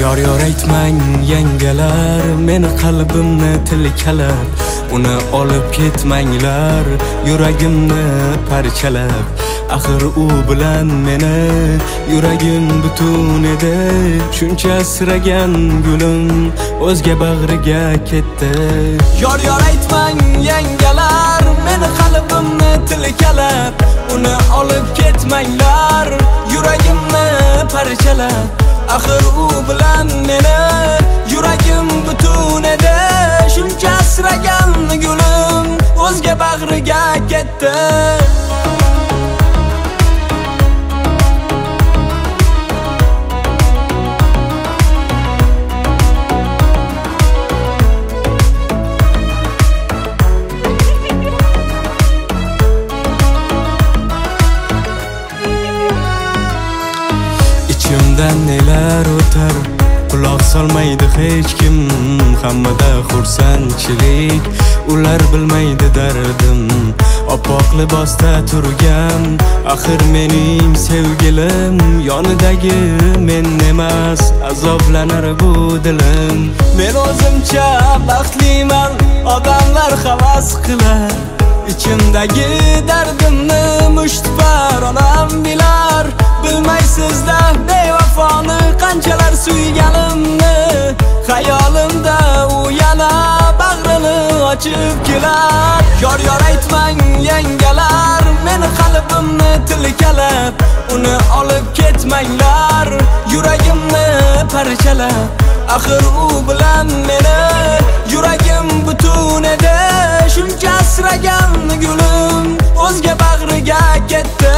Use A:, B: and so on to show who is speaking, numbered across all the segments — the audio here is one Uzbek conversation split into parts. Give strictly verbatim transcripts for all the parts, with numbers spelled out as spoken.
A: Yor yor aytmang yangalar, meni qalbimni tilkalab, uni olib ketmanglar, yuragimni parchalab. Axir u bilan meni yuragim butun edi, shuncha asragan gulim o'zga bag'riga ketdi. Yor yor aytmang yangalar, meni qalbimni tilkalab, uni olib ketmanglar, yuragimni parchalab. Axir u bilan meni yuragim butun edi, shuncha asragan gulim o'zga bag'riga ketdi. İçimden neler o'tar, quloq solmaydi hech kim. Hammada xursandchilik, ular bilmaydi dardim. Oppoq libosda turgan, axir mening sevgilim. Yonidagi men emas, azoblanar bu dilim. Men o'zimcha baxtliman, odamlar havas qilar. İçimdagi dardimni mushtipar onam bilar. Bilmaysizda bevafoni qanchalar suyganimni. Xayolimda u yana bag'rini ochib kelar. Yor yor aytmang yangalar, meni qalbimni tilkalab, uni olib ketmanglar, yuragimni parchalab. Axir u bilan meni yuragim butun edi, shuncha asragan gulim o'zga bag'riga ketdi.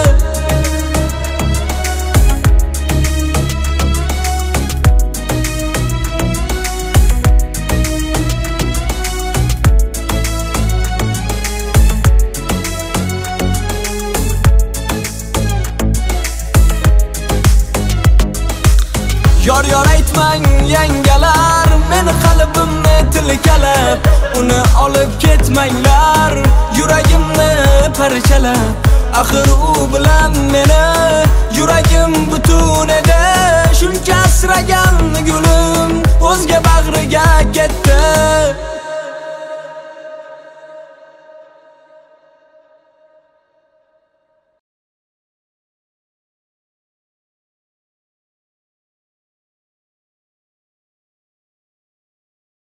A: Yor yor aytmang yangalar, meni qalbimni tilkalab, uni olib ketmanglar, yuragimni parchalab. Axir u bilan meni yuragim butun edi, shuncha asragan gulim o'zga bag'riga ketdi.